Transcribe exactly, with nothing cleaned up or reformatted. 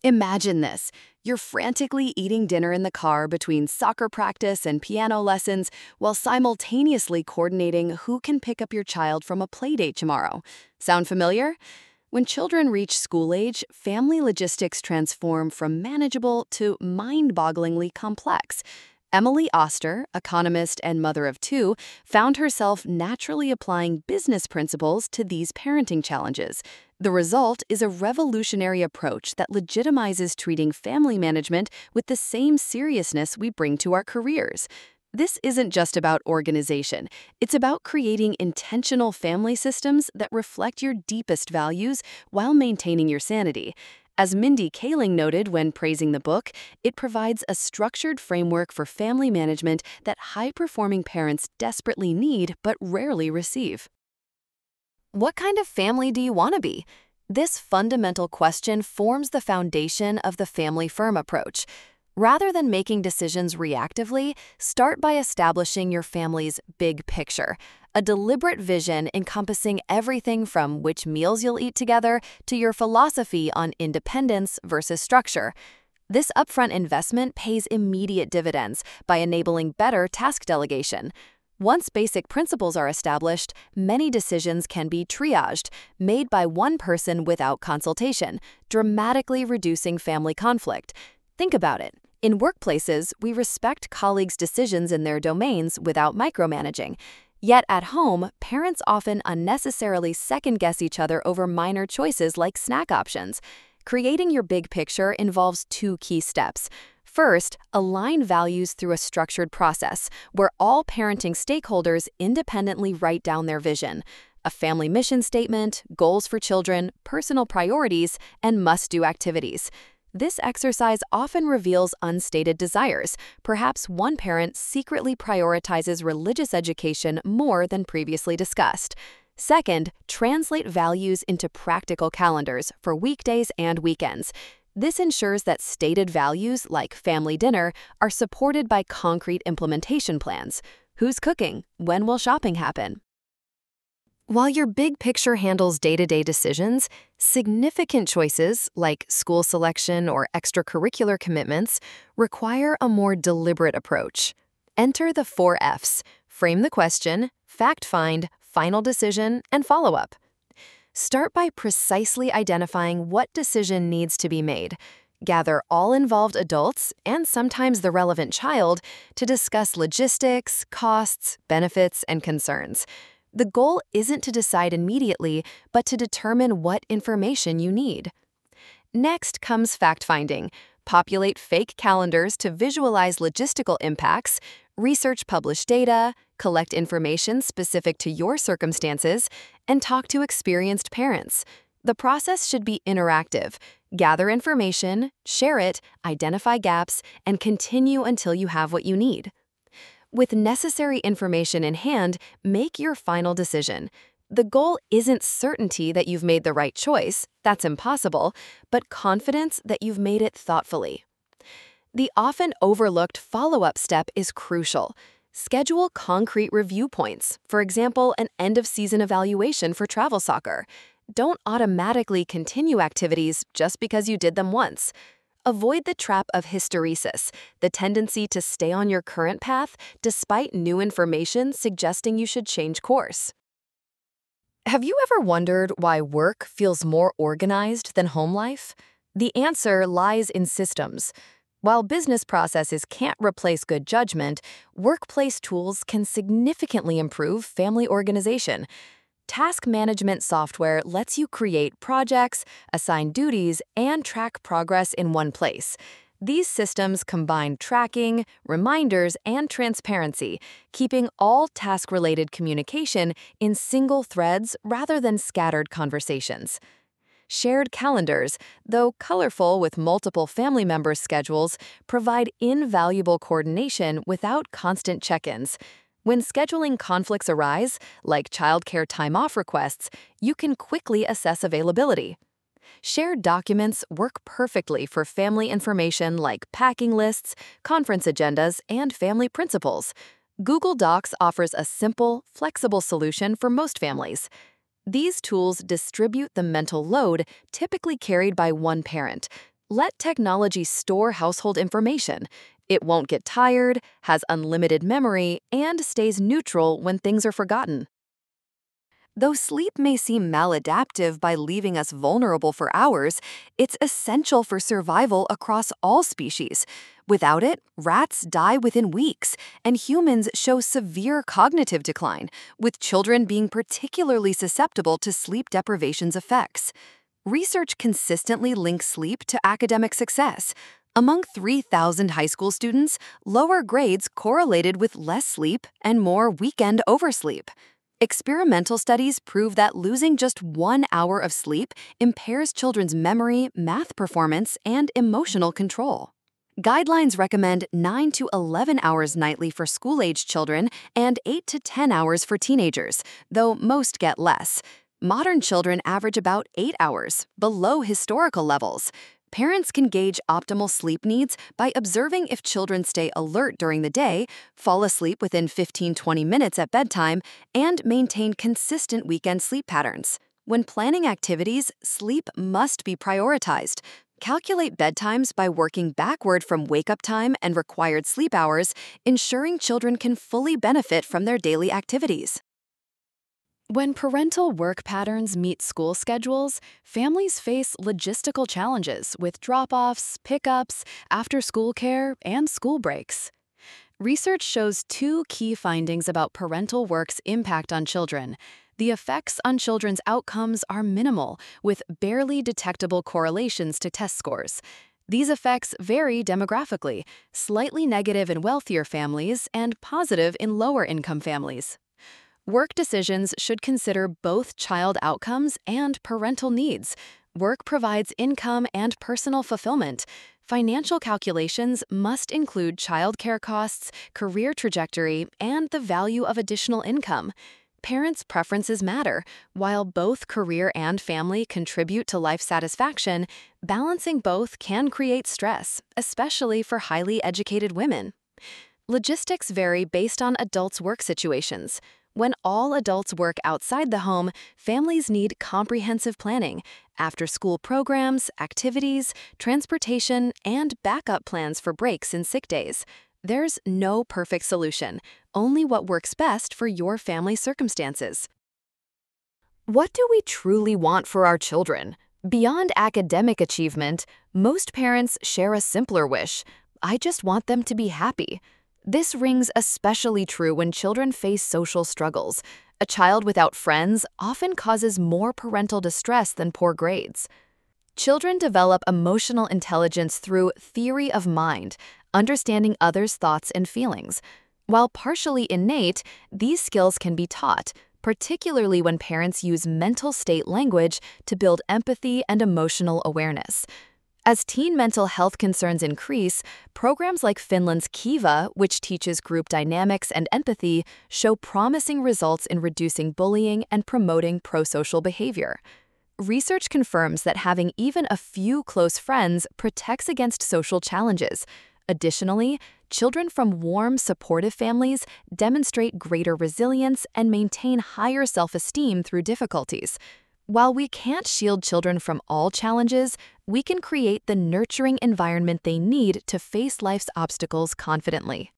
Imagine this. You're frantically eating dinner in the car between soccer practice and piano lessons while simultaneously coordinating who can pick up your child from a playdate tomorrow. Sound familiar? When children reach school age, family logistics transform from manageable to mind-bogglingly complex. Emily Oster, economist and mother of two, found herself naturally applying business principles to these parenting challenges. The result is a revolutionary approach that legitimizes treating family management with the same seriousness we bring to our careers. This isn't just about organization. It's about creating intentional family systems that reflect your deepest values while maintaining your sanity. As Mindy Kaling noted when praising the book, it provides a structured framework for family management that high-performing parents desperately need but rarely receive. What kind of family do you want to be? This fundamental question forms the foundation of the family firm approach. Rather than making decisions reactively, start by establishing your family's big picture, a deliberate vision encompassing everything from which meals you'll eat together to your philosophy on independence versus structure. This upfront investment pays immediate dividends by enabling better task delegation. Once basic principles are established, many decisions can be triaged, made by one person without consultation, dramatically reducing family conflict. Think about it. In workplaces, we respect colleagues' decisions in their domains without micromanaging. Yet at home, parents often unnecessarily second-guess each other over minor choices like snack options. Creating your big picture involves two key steps. First, align values through a structured process where all parenting stakeholders independently write down their vision. A family mission statement, goals for children, personal priorities, and must-do activities. This exercise often reveals unstated desires. Perhaps one parent secretly prioritizes religious education more than previously discussed. Second, translate values into practical calendars for weekdays and weekends. This ensures that stated values, like family dinner, are supported by concrete implementation plans. Who's cooking? When will shopping happen? While your big picture handles day-to-day decisions, significant choices, like school selection or extracurricular commitments, require a more deliberate approach. Enter the four F's: frame the question, fact-find, final decision, and follow-up. Start by precisely identifying what decision needs to be made. Gather all involved adults, and sometimes the relevant child, to discuss logistics, costs, benefits, and concerns. The goal isn't to decide immediately, but to determine what information you need. Next comes fact-finding. Populate fake calendars to visualize logistical impacts, research published data, collect information specific to your circumstances, and talk to experienced parents. The process should be interactive. Gather information, share it, identify gaps, and continue until you have what you need. With necessary information in hand, make your final decision. The goal isn't certainty that you've made the right choice, that's impossible, but confidence that you've made it thoughtfully. The often overlooked follow-up step is crucial. Schedule concrete review points, for example, an end-of-season evaluation for travel soccer. Don't automatically continue activities just because you did them once. Avoid the trap of hysteresis, the tendency to stay on your current path despite new information suggesting you should change course. Have you ever wondered why work feels more organized than home life? The answer lies in systems. While business processes can't replace good judgment, workplace tools can significantly improve family organization. Task management software lets you create projects, assign duties, and track progress in one place. These systems combine tracking, reminders, and transparency, keeping all task-related communication in single threads rather than scattered conversations. Shared calendars, though colorful with multiple family members' schedules, provide invaluable coordination without constant check-ins. When scheduling conflicts arise, like childcare time-off requests, you can quickly assess availability. Shared documents work perfectly for family information like packing lists, conference agendas, and family principles. Google Docs offers a simple, flexible solution for most families. These tools distribute the mental load typically carried by one parent, Let technology store household information. It won't get tired, has unlimited memory, and stays neutral when things are forgotten. Though sleep may seem maladaptive by leaving us vulnerable for hours, it's essential for survival across all species. Without it, rats die within weeks, and humans show severe cognitive decline, with children being particularly susceptible to sleep deprivation's effects. Research consistently links sleep to academic success. Among three thousand high school students, lower grades correlated with less sleep and more weekend oversleep. Experimental studies prove that losing just one hour of sleep impairs children's memory, math performance, and emotional control. Guidelines recommend nine to eleven hours nightly for school-age children and eight to ten hours for teenagers, though most get less. Modern children average about eight hours, below historical levels. Parents can gauge optimal sleep needs by observing if children stay alert during the day, fall asleep within fifteen to twenty minutes at bedtime, and maintain consistent weekend sleep patterns. When planning activities, sleep must be prioritized. Calculate bedtimes by working backward from wake-up time and required sleep hours, ensuring children can fully benefit from their daily activities. When parental work patterns meet school schedules, families face logistical challenges with drop-offs, pickups, after-school care, and school breaks. Research shows two key findings about parental work's impact on children. The effects on children's outcomes are minimal, with barely detectable correlations to test scores. These effects vary demographically, slightly negative in wealthier families and positive in lower-income families. Work decisions should consider both child outcomes and parental needs. Work provides income and personal fulfillment. Financial calculations must include childcare costs, career trajectory, and the value of additional income. Parents' preferences matter. While both career and family contribute to life satisfaction, balancing both can create stress, especially for highly educated women. Logistics vary based on adults' work situations. When all adults work outside the home, families need comprehensive planning, after-school programs, activities, transportation, and backup plans for breaks and sick days. There's no perfect solution, only what works best for your family circumstances. What do we truly want for our children? Beyond academic achievement, most parents share a simpler wish: I just want them to be happy. This rings especially true when children face social struggles. A child without friends often causes more parental distress than poor grades. Children develop emotional intelligence through theory of mind, understanding others' thoughts and feelings. While partially innate, these skills can be taught, particularly when parents use mental state language to build empathy and emotional awareness. As teen mental health concerns increase, programs like Finland's Kiva, which teaches group dynamics and empathy, show promising results in reducing bullying and promoting pro-social behavior. Research confirms that having even a few close friends protects against social challenges. Additionally, children from warm, supportive families demonstrate greater resilience and maintain higher self-esteem through difficulties. While we can't shield children from all challenges, we can create the nurturing environment they need to face life's obstacles confidently.